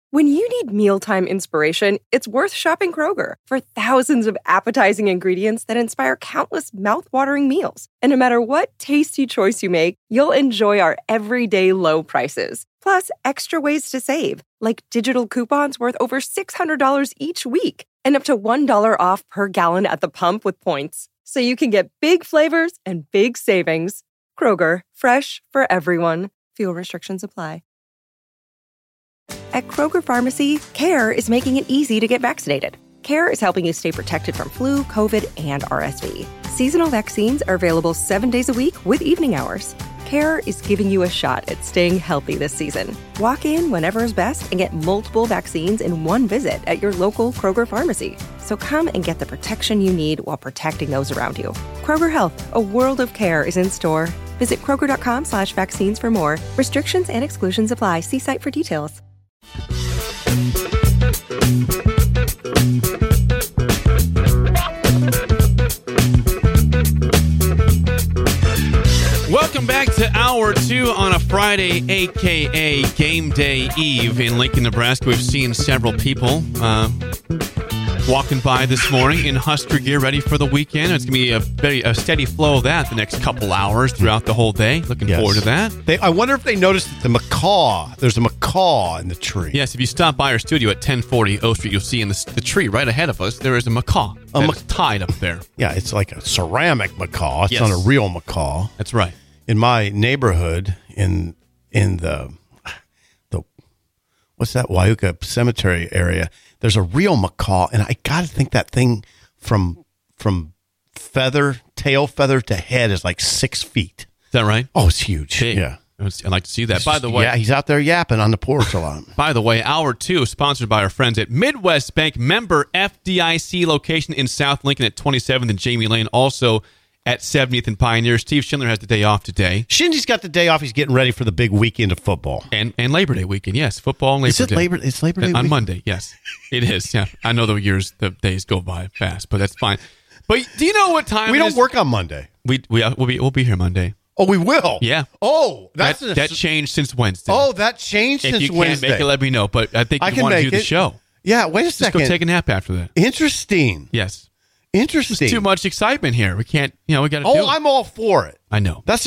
When you need mealtime inspiration, it's worth shopping Kroger for thousands of appetizing ingredients that inspire countless mouth-watering meals. And no matter what tasty choice you make, you'll enjoy our everyday low prices. Plus, extra ways to save, like digital coupons worth over $600 each week and up to $1 off per gallon at the pump with points. So you can get big flavors and big savings. Kroger, fresh for everyone. Fuel restrictions apply. At Kroger Pharmacy, CARE is making it easy to get vaccinated. CARE is helping you stay protected from flu, COVID, and RSV. Seasonal vaccines are available 7 days a week with evening hours. CARE is giving you a shot at staying healthy this season. Walk in whenever is best and get multiple vaccines in one visit at your local Kroger Pharmacy. So come and get the protection you need while protecting those around you. Kroger Health, a world of care is in store. Visit Kroger.com/vaccines for more. Restrictions and exclusions apply. See site for details. Welcome back to Hour 2 on a Friday, a.k.a. Game Day Eve in Lincoln, Nebraska. We've seen several people walking by this morning in Husker gear, ready for the weekend. It's going to be a steady flow of that the next couple hours throughout the whole day. Looking forward to that. I wonder if they noticed the macaw. There's a macaw in the tree. Yes, if you stop by our studio at 1040 O Street, you'll see in the tree right ahead of us, there is a macaw that's tied up there. Yeah, it's like a ceramic macaw. It's not a real macaw. That's right. In my neighborhood, in the what's that, Wyuka Cemetery area, there's a real macaw, and I got to think that thing from tail feather to head is like 6 feet. Is that right? Oh, it's huge. Big. Yeah. I'd like to see that. By the way, yeah, he's out there yapping on the porch a lot. By the way, Hour 2 is sponsored by our friends at Midwest Bank, member FDIC, location in South Lincoln at 27th and Jamie Lane, also at 70th and Pioneer. Steve Schindler has the day off today. Shinji's got the day off. He's getting ready for the big weekend of football. And Labor Day weekend, yes. Football and Labor Day. It's Labor Day on weekend? Monday, yes. It is, yeah. I know the days go by fast, but that's fine. But do you know what time we it don't is? work on Monday. We'll be here Monday. Oh, we will? Yeah. Oh, that changed since Wednesday. Oh, that changed since Wednesday. If you can't make it, let me know. But I think you want to do the show. Yeah, wait a second. Just go take a nap after that. Interesting. Yes. Interesting. There's too much excitement here. We can't, we got to do it. Oh, I'm all for it. I know. That's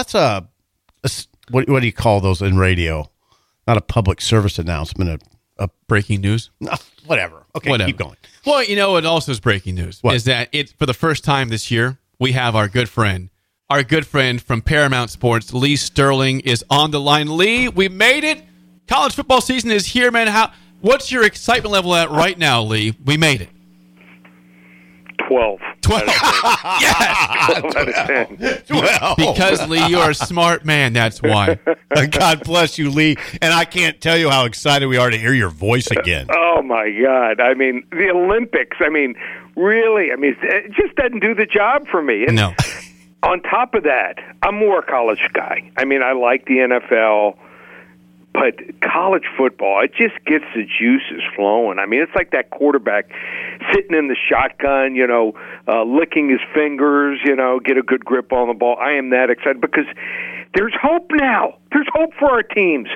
what do you call those in radio? Not a public service announcement. A breaking news? No, whatever. Okay, keep going. Well, what also is breaking news is that for the first time this year, we have our good friend from Paramount Sports, Lee Sterling, is on the line. Lee, we made it. College football season is here, man. What's your excitement level at right now, Lee? We made it. 12. 12. Yes. 12 out of 10. 12. Because, Lee, you're a smart man. That's why. God bless you, Lee. And I can't tell you how excited we are to hear your voice again. Oh, my God. I mean, the Olympics, really, it just doesn't do the job for me. And no. On top of that, I'm more a college guy. I like the NFL. But college football, it just gets the juices flowing. It's like that quarterback sitting in the shotgun, licking his fingers, get a good grip on the ball. I am that excited because there's hope now. There's hope for our teams.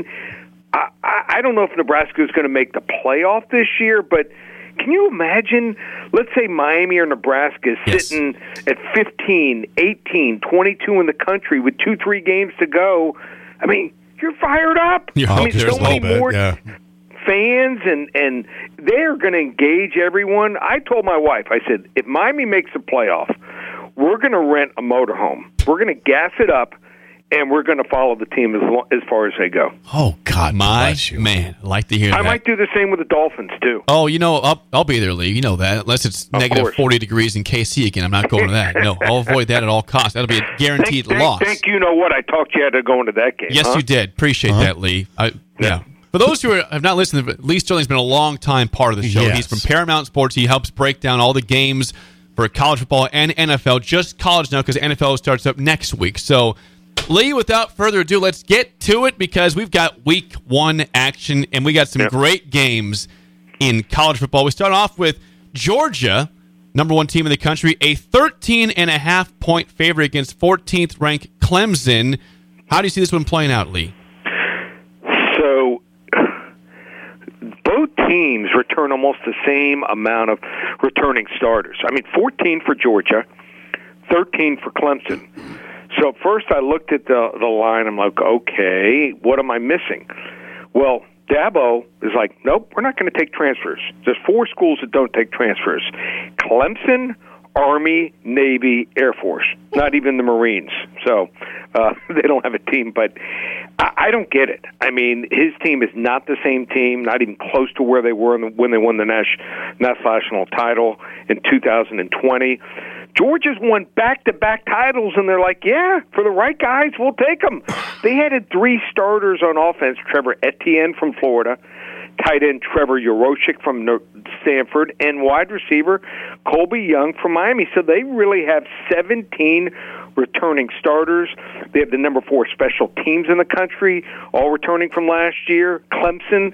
I don't know if Nebraska is going to make the playoff this year, but can you imagine, let's say Miami or Nebraska is sitting at 15, 18, 22 in the country with 2-3 games to go. You're fired up. So many more fans, and they're going to engage everyone. I told my wife, I said, if Miami makes the playoff, we're going to rent a motorhome. We're going to gas it up, and we're going to follow the team as far as they go. Oh, God bless you. Man, I'd like to hear that. I might do the same with the Dolphins, too. Oh, I'll be there, Lee. You know that. Unless it's negative 40 degrees in KC again. I'm not going to that. No, I'll avoid that at all costs. That'll be a guaranteed loss. Thank you. Know what? I talked you into going to that game. Yes, you did. Appreciate that, Lee. Yeah. For those who have not listened, Lee Sterling's been a long-time part of the show. Yes. He's from Paramount Sports. He helps break down all the games for college football and NFL. Just college now because NFL starts up next week. So, Lee, without further ado, let's get to it because we've got week 1 action and we got some great games in college football. We start off with Georgia, number 1 team in the country, a 13.5-point favorite against 14th ranked Clemson. How do you see this one playing out, Lee? So, teams return almost the same amount of returning starters. I mean, 14 for Georgia, 13 for Clemson. So at first I looked at the line. I'm like, okay, what am I missing? Well, Dabo is like, nope, we're not going to take transfers. There's 4 schools that don't take transfers. Clemson, Army, Navy, Air Force, not even the Marines. So they don't have a team, but I don't get it. I mean, his team is not the same team, not even close to where they were when they won the national title in 2020. Georgia's won back-to-back titles, and they're like, yeah, for the right guys, we'll take them. They had 3 starters on offense, Trevor Etienne from Florida, tight end Trevor Yoroshik from Stanford, and wide receiver Colby Young from Miami. So they really have 17 returning starters. They have the number 4 special teams in the country, all returning from last year. Clemson,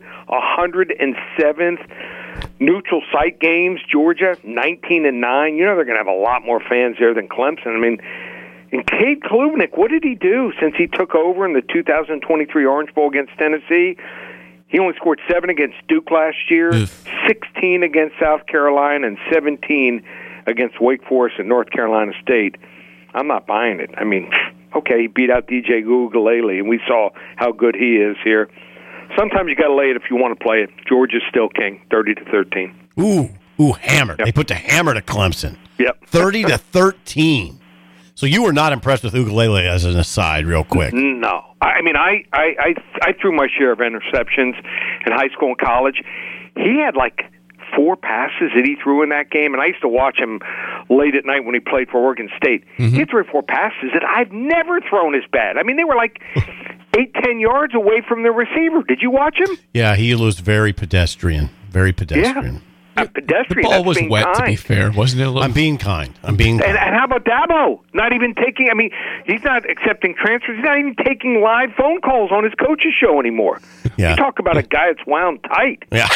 107th. Neutral site games, Georgia, 19-9. You know they're going to have a lot more fans there than Clemson. I mean, and Cade Klubnik, what did he do since he took over in the 2023 Orange Bowl against Tennessee? He only scored 7 against Duke last year, 16 against South Carolina, and 17 against Wake Forest and North Carolina State. I'm not buying it. I mean, okay, he beat out DJ Uiagalelei, and we saw how good he is here. Sometimes you got to lay it if you want to play it. Georgia's still king, 30-13. Ooh, hammered. Yep. They put the hammer to Clemson. Yep. 30-13. So you were not impressed with Uiagalelei as an aside, real quick. No. I mean, I threw my share of interceptions in high school and college. He had like 4 passes that he threw in that game, and I used to watch him late at night when he played for Oregon State. Mm-hmm. He had 3 or 4 passes that I've never thrown as bad. I mean, they were like 8-10 yards away from the receiver. Did you watch him? Yeah, he was very pedestrian. Very pedestrian. Yeah. Pedestrian. The ball was wet, kind. to be fair, wasn't it? I'm being kind. And how about Dabo? Not even taking, I mean, he's not accepting transfers. He's not even taking live phone calls on his coach's show anymore. Yeah. You talk about a guy that's wound tight. Yeah.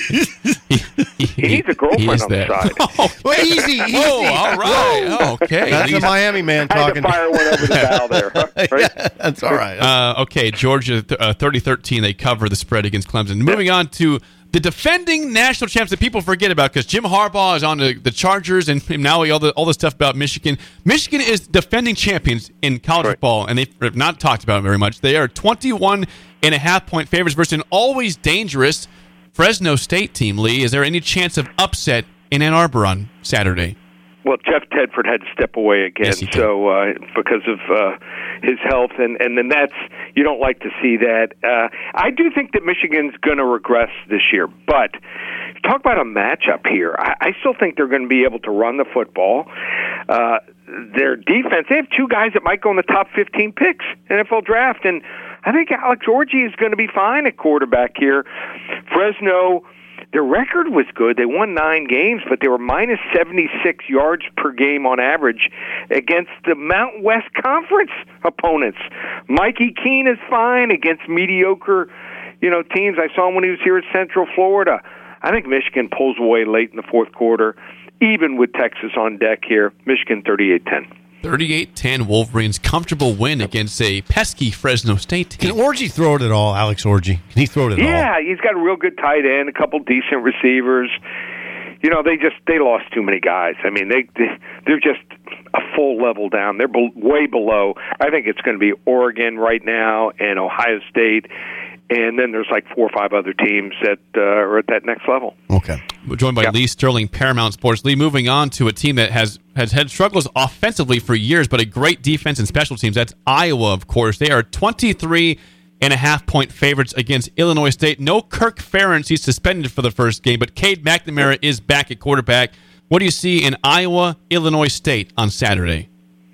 He needs a girlfriend on the side. Oh, well, easy. Oh, all right. Okay. That's a Miami man talking. I had to fire one over the bow there. Right? Yeah, that's all right. Okay, Georgia, 30-13, they cover the spread against Clemson. Moving on to the defending national champs that people forget about, because Jim Harbaugh is on the Chargers, and now all the stuff about Michigan. Michigan is defending champions in college football, and they've not talked about it very much. They are 21.5-point favorites versus an always dangerous Fresno State team. Lee, is there any chance of upset in Ann Arbor on Saturday? Well, Jeff Tedford had to step away again, yes, so because of his health, and then you don't like to see that. I do think that Michigan's going to regress this year, but talk about a matchup here. I still think they're going to be able to run the football. Their defense, they have 2 guys that might go in the top 15 picks NFL draft, and I think Alex Orji is going to be fine at quarterback here. Fresno, their record was good. They won 9 games, but they were minus 76 yards per game on average against the Mountain West Conference opponents. Mikey Keene is fine against mediocre, teams. I saw him when he was here at Central Florida. I think Michigan pulls away late in the fourth quarter, even with Texas on deck here. Michigan 38-10. 38-10 Wolverines, comfortable win against a pesky Fresno State team. Can Orji throw it at all, Alex Orji? Can he throw it at all? Yeah, he's got a real good tight end, a couple decent receivers. They lost too many guys. I mean, they're just a full level down. They're way below. I think it's going to be Oregon right now and Ohio State. And then there's like 4 or 5 other teams that are at that next level. Okay. We're joined by Lee Sterling, Paramount Sports. Lee, moving on to a team that has had struggles offensively for years, but a great defense and special teams. That's Iowa, of course. They are 23.5-point favorites against Illinois State. No Kirk Ferentz. He's suspended for the first game, but Cade McNamara is back at quarterback. What do you see in Iowa, Illinois State on Saturday?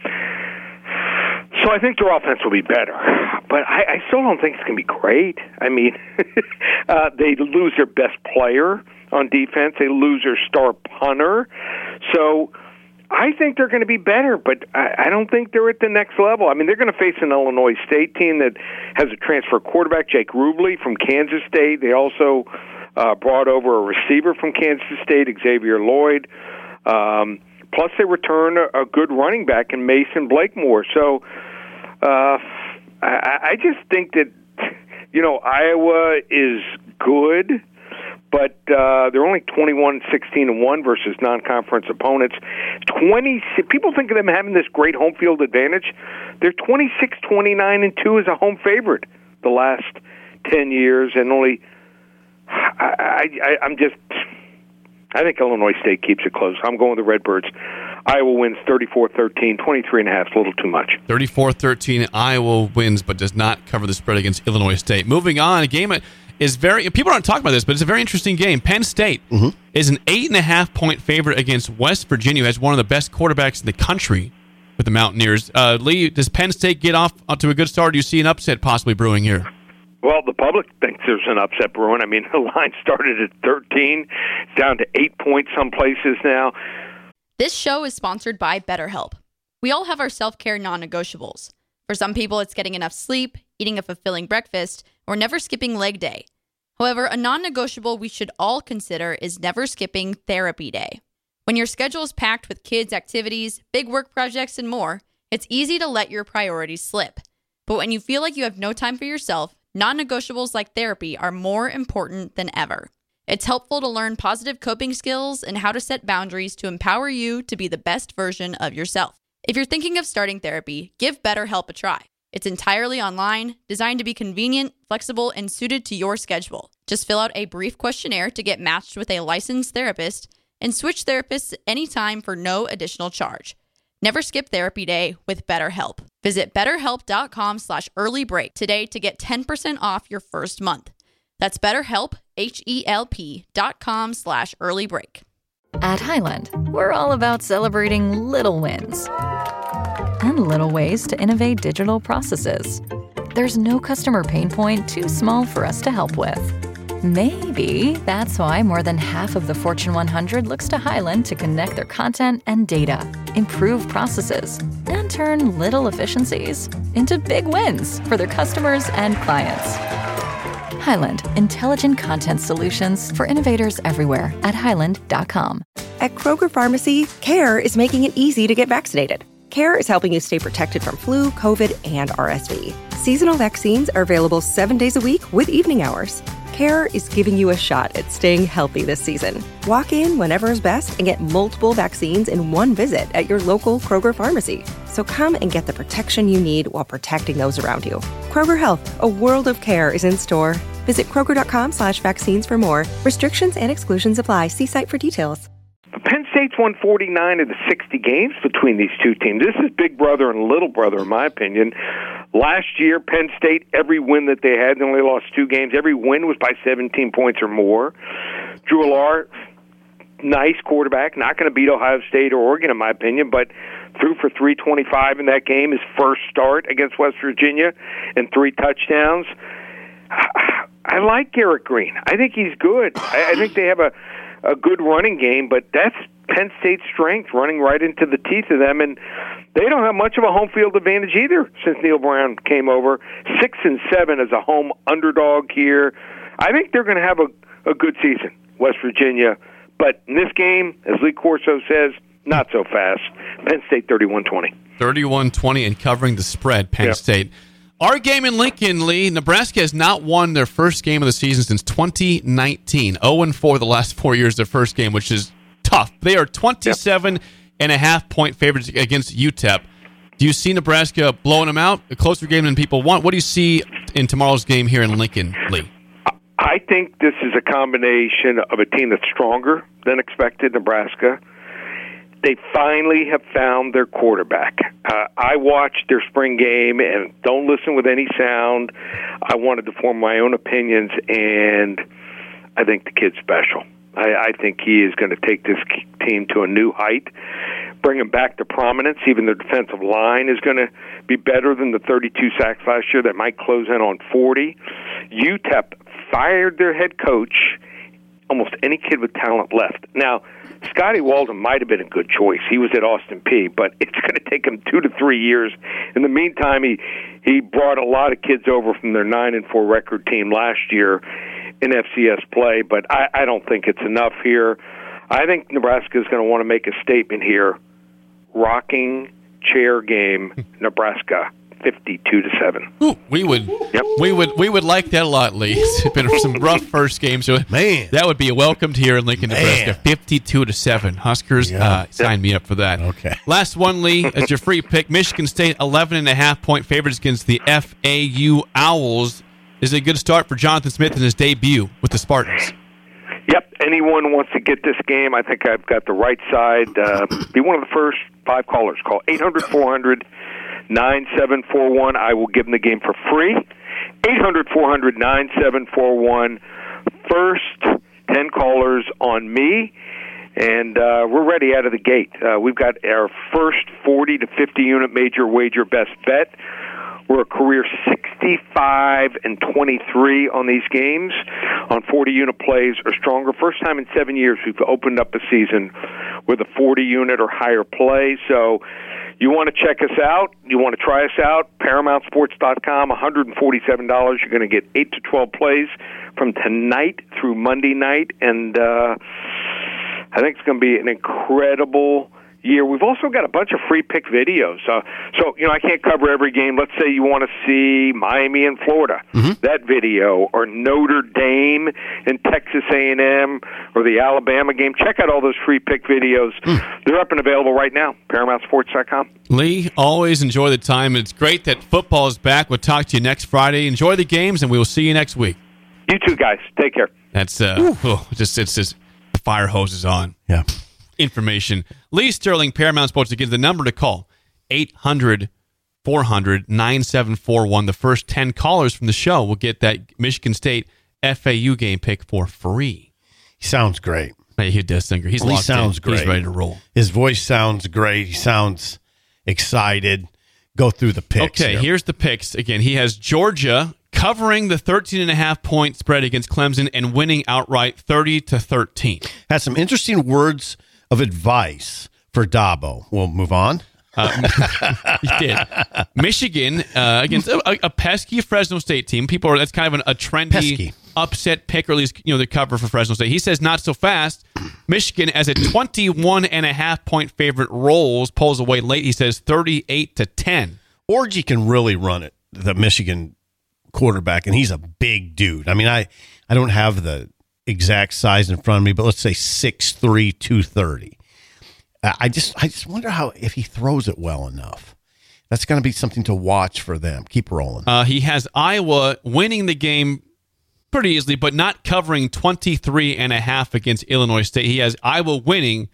So I think their offense will be better, but I still don't think it's going to be great. I mean, they lose their best player on defense. They lose their star punter. So I think they're going to be better, but I don't think they're at the next level. I mean, they're going to face an Illinois State team that has a transfer quarterback, Jake Rubley, from Kansas State. They also brought over a receiver from Kansas State, Xavier Lloyd. Plus, they return a good running back in Mason Blakemore. So I just think that, Iowa is good, but they're only 21-16-1 versus non-conference opponents. People think of them having this great home field advantage. They're 26-29-2 as a home favorite the last 10 years, and only I think Illinois State keeps it close. I'm going with the Redbirds. Iowa wins 34-13, 23.5 is a little too much. 34-13, Iowa wins, but does not cover the spread against Illinois State. Moving on, a game is very, people aren't talking about this, but it's a very interesting game. Penn State is an 8.5-point favorite against West Virginia, who has one of the best quarterbacks in the country with the Mountaineers. Lee, does Penn State get off to a good start? Or do you see an upset possibly brewing here? Well, the public thinks there's an upset brewing. I mean, the line started at 13, down to 8 points some places now. This show is sponsored by BetterHelp. We all have our self-care non-negotiables. For some people, it's getting enough sleep, eating a fulfilling breakfast, or never skipping leg day. However, a non-negotiable we should all consider is never skipping therapy day. When your schedule is packed with kids' activities, big work projects, and more, it's easy to let your priorities slip. But when you feel like you have no time for yourself, non-negotiables like therapy are more important than ever. It's helpful to learn positive coping skills and how to set boundaries to empower you to be the best version of yourself. If you're thinking of starting therapy, give BetterHelp a try. It's entirely online, designed to be convenient, flexible, and suited to your schedule. Just fill out a brief questionnaire to get matched with a licensed therapist and switch therapists anytime for no additional charge. Never skip therapy day with BetterHelp. Visit BetterHelp.com/earlybreak today to get 10% off your first month. That's BetterHelp, HELP.com/earlybreak. At Highland, we're all about celebrating little wins and little ways to innovate digital processes. There's no customer pain point too small for us to help with. Maybe that's why more than half of the Fortune 100 looks to Highland to connect their content and data, improve processes, and turn little efficiencies into big wins for their customers and clients. Highland, intelligent content solutions for innovators everywhere at highland.com. At Kroger Pharmacy, CARE is making it easy to get vaccinated. CARE is helping you stay protected from flu, COVID, and RSV. Seasonal vaccines are available 7 days a week with evening hours. CARE is giving you a shot at staying healthy this season. Walk in whenever is best and get multiple vaccines in one visit at your local Kroger Pharmacy. So come and get the protection you need while protecting those around you. Kroger Health, a world of care, is in store. Visit Kroger.com/vaccines for more. Restrictions and exclusions apply. See site for details. Penn State's won 49 of the 60 games between these two teams. This is big brother and little brother, in my opinion. Last year, Penn State, every win that they had, they only lost 2 games. Every win was by 17 points or more. Drew Allar, nice quarterback, not going to beat Ohio State or Oregon, in my opinion, but threw for 325 in that game, his first start against West Virginia, and 3 touchdowns. I like Garrett Green. I think he's good. I think they have a good running game, but that's Penn State's strength, running right into the teeth of them, and they don't have much of a home field advantage either since Neil Brown came over. 6-7 as a home underdog here. I think they're going to have a good season, West Virginia, but in this game, as Lee Corso says, not so fast. Penn State 31-20. 31-20 and covering the spread, Penn State. Our game in Lincoln, Lee, Nebraska has not won their first game of the season since 2019. 0-4 the last 4 years, their first game, which is tough. They are 27.5-point favorites against UTEP. Do you see Nebraska blowing them out? A closer game than people want. What do you see in tomorrow's game here in Lincoln, Lee? I think this is a combination of a team that's stronger than expected, Nebraska. They finally have found their quarterback. I watched their spring game, and don't listen with any sound. I wanted to form my own opinions, and I think the kid's special. I think he is going to take this team to a new height, bring him back to prominence. Even the defensive line is going to be better than the 32 sacks last year. That might close in on 40. UTEP fired their head coach. Almost any kid with talent left. Now, Scotty Walden might have been a good choice. He was at Austin Peay, but it's going to take him 2 to 3 years. In the meantime, he brought a lot of kids over from their 9-4 record team last year in FCS play, but I don't think it's enough here. I think Nebraska is going to want to make a statement here. Rocking chair game, Nebraska, 52-7. Ooh, we would like that a lot, Lee. It's been some rough first games. So Man. that would be welcomed here in Lincoln, Nebraska. 52-7. Huskers, sign me up for that. Okay. Last one, Lee, as your free pick. Michigan State 11.5-point favorites against the FAU Owls. Is it a good start for Jonathan Smith in his debut with the Spartans? Yep. Anyone wants to get this game, I think I've got the right side. Be one of the first 5 callers. Call 800-400-9741. I will give them the game for free. 800-400-9741. First 10 callers on me. And we're ready out of the gate. We've got our first 40 to 50 unit major wager best bet. We're a career 65-23 on these games on 40-unit plays or stronger. First time in 7 years we've opened up a season with a 40-unit or higher play. So you want to check us out, you want to try us out, ParamountSports.com, $147. You're going to get 8 to 12 plays from tonight through Monday night. And I think it's going to be an incredible year. We've also got a bunch of free pick videos. So I can't cover every game. Let's say you want to see Miami and Florida, that video, or Notre Dame and Texas A&M, or the Alabama game. Check out all those free pick videos. They're up and available right now, ParamountSports.com. Lee, always enjoy the time. It's great that football is back. We'll talk to you next Friday. Enjoy the games, and we will see you next week. You too, guys. Take care. That's it's just fire hoses on. Yeah. Information. Lee Sterling, Paramount Sports. Again, the number to call, 800-400-9741. The first 10 callers from the show will get that Michigan State FAU game pick for free. He sounds great. Hey, he does sound great. He sounds great. He's ready to roll. His voice sounds great. He sounds excited. Go through the picks. Okay, here's the picks. Again, he has Georgia covering the 13.5-point spread against Clemson and winning outright 30-13. Had some interesting words of advice for Dabo. We'll move on. He did. Michigan against a pesky Fresno State team. That's kind of a trendy pesky upset pick, or at least the cover for Fresno State. He says not so fast. Michigan as a 21.5-point favorite pulls away late. He says 38-10. Orgy can really run it, the Michigan quarterback, and he's a big dude. I mean, I don't have the exact size in front of me, but let's say 6'3", 230. I just wonder if he throws it well enough. That's going to be something to watch for them. Keep rolling. He has Iowa winning the game pretty easily, but not covering 23.5 against Illinois State. He has Iowa winning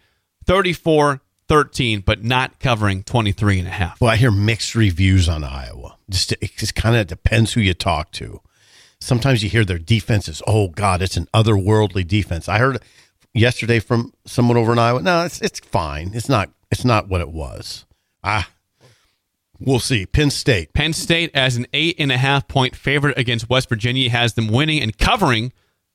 34-13, but not covering 23.5. Well, I hear mixed reviews on Iowa. It just kind of depends who you talk to. Sometimes you hear their defense is, oh, God, it's an otherworldly defense. I heard yesterday from someone over in Iowa, no, it's fine. It's not what it was. We'll see. Penn State as an 8.5-point favorite against West Virginia has them winning and covering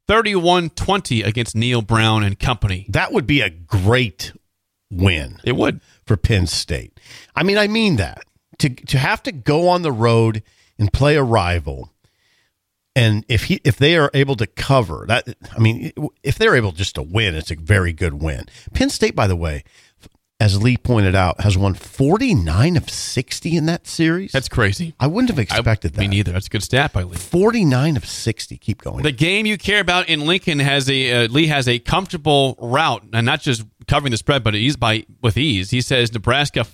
31-20 against Neil Brown and company. That would be a great win. It would. For Penn State. I mean that. To have to go on the road and play a rival, and if they are able to cover that, if they're able just to win, it's a very good win. Penn State, by the way, as Lee pointed out, has won 49 of 60 in that series. That's crazy. I wouldn't have expected that. Me neither. That's a good stat by Lee. 49 of 60. Keep going. The game you care about in Lincoln Lee has a comfortable route, and not just covering the spread, but with ease. He says Nebraska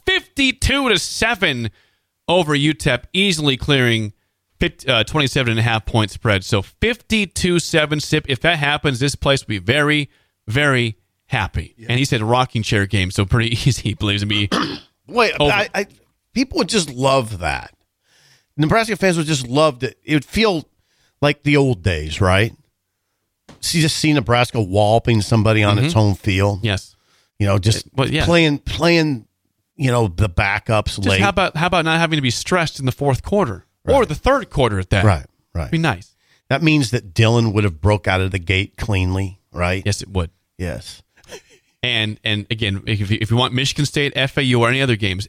52-7 over UTEP, easily clearing 27.5-point spread. So 52-7 SIP. If that happens, this place will be very, very happy. Yeah. And he said a rocking chair game, so pretty easy, he believes, to be. Wait, people would just love that. Nebraska fans would just love it. It would feel like the old days, right? Just see Nebraska walloping somebody on its home field. Yes. Playing, the backups just late. How about not having to be stressed in the fourth quarter? Right. Or the third quarter at that. Right. It'd be nice. That means that Dylan would have broke out of the gate cleanly, right? Yes, it would. Yes. And again, if you want Michigan State, FAU, or any other games,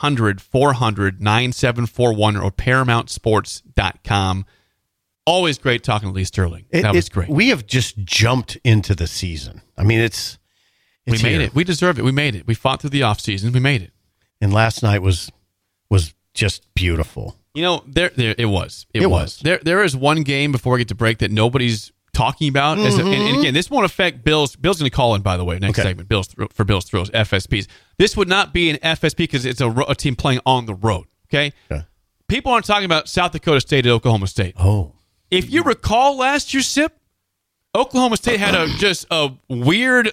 800-400-9741 or ParamountSports.com. Always great talking to Lee Sterling. That was great. We have just jumped into the season. I mean, we made it. We deserved it. We made it. We fought through the offseason. We made it. And last night was just beautiful. You know, there it was. It was. There is one game before we get to break that nobody's talking about. And again, this won't affect Bills. Bill's going to call in, by the way, next segment. Bill's Thrills, FSPs. This would not be an FSP because it's a team playing on the road. Okay? People aren't talking about South Dakota State at Oklahoma State. Oh. If you recall last year's SIP, Oklahoma State had just a weird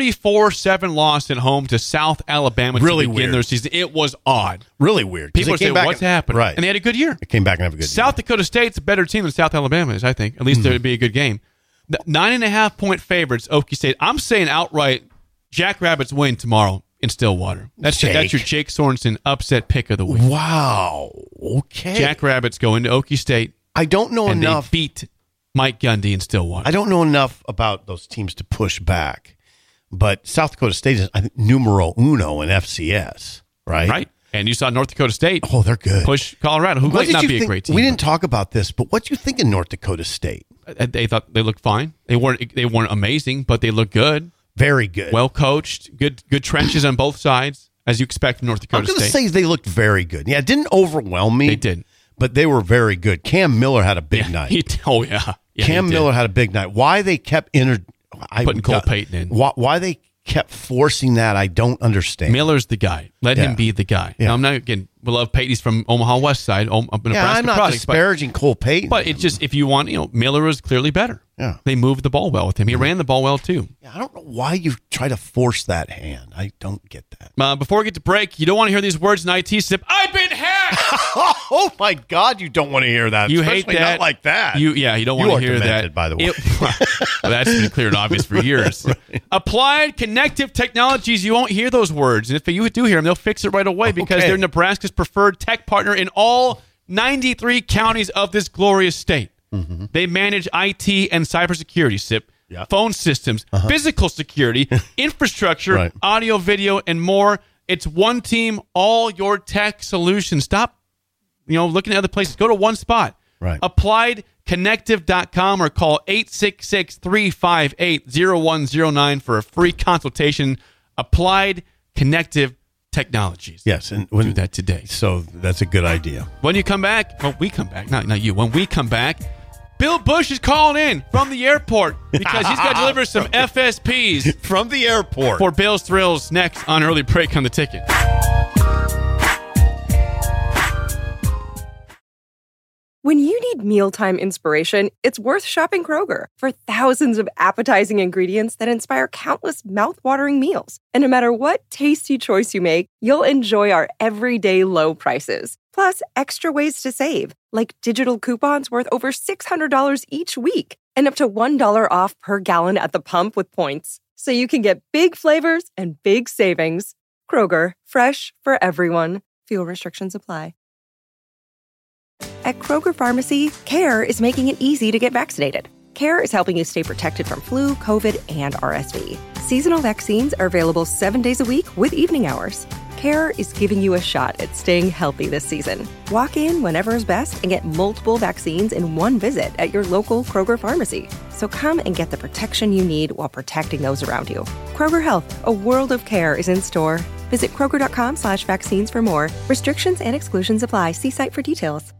34-7 loss at home to South Alabama to begin their season. It was odd. Really weird. People are saying, what's happening? Right. And they had a good year. They came back and have a good year. South Dakota State's a better team than South Alabama is, I think. At least there would be a good game. 9.5-point favorites, Okie State. I'm saying outright, Jackrabbits win tomorrow in Stillwater. That's your Jake Sorensen upset pick of the week. Wow. Okay. Jackrabbits go into Okie State. I don't know and enough. They beat Mike Gundy in Stillwater. I don't know enough about those teams to push back, but South Dakota State is, I think, numero uno in FCS, right? Right. And you saw North Dakota State. Oh, they're good. Push Colorado, who might not be a great team. We didn't talk about this, but what do you think of North Dakota State? They thought they looked fine. They weren't amazing, but they looked good. Very good. Well coached. Good trenches on both sides, as you expect from North Dakota State. I'm going to say they looked very good. Yeah, it didn't overwhelm me. They didn't. But they were very good. Cam Miller had a big night. Cam Miller had a big night. Why they kept putting Cole Payton in. Why they kept forcing that, I don't understand. Miller's the guy. Let him be the guy. Yeah. Now, I'm not, again, we love Payton. He's from Omaha West Side, Nebraska. I'm not disparaging Cole Payton. But it's just, if you want, Miller was clearly better. Yeah. They moved the ball well with him. He ran the ball well, too. Yeah, I don't know why you try to force that hand. I don't get that. Before we get to break, you don't want to hear these words in IT SIP. I've been hacked! Oh, my God, you don't want to hear that. You hate that. Not like that. You don't want to hear that. By the way. Well, that's been clear and obvious for years. Right. Applied Connective Technologies, you won't hear those words. And if you do hear them, they'll fix it right away because they're Nebraska's preferred tech partner in all 93 counties of this glorious state. Mm-hmm. They manage IT and cybersecurity, SIP, phone systems, physical security, infrastructure, audio, video, and more. It's one team, all your tech solutions. Stop, looking at other places. Go to one spot. Right. AppliedConnective.com or call 866-358-0109 for a free consultation. Applied Connective Technologies. Yes, and do that today. So that's a good idea. When you come back, we come back, not you. When we come back, Bill Bush is calling in from the airport because he's got to deliver some FSPs from the airport for Bill's Thrills next on Early Break on the Ticket. When you need mealtime inspiration, it's worth shopping Kroger for thousands of appetizing ingredients that inspire countless mouth-watering meals. And no matter what tasty choice you make, you'll enjoy our everyday low prices. Plus, extra ways to save, like digital coupons worth over $600 each week and up to $1 off per gallon at the pump with points. So you can get big flavors and big savings. Kroger, fresh for everyone. Fuel restrictions apply. At Kroger Pharmacy, CARE is making it easy to get vaccinated. CARE is helping you stay protected from flu, COVID, and RSV. Seasonal vaccines are available 7 days a week with evening hours. CARE is giving you a shot at staying healthy this season. Walk in whenever is best and get multiple vaccines in one visit at your local Kroger Pharmacy. So come and get the protection you need while protecting those around you. Kroger Health, a world of care, is in store. Visit Kroger.com/vaccines for more. Restrictions and exclusions apply. See site for details.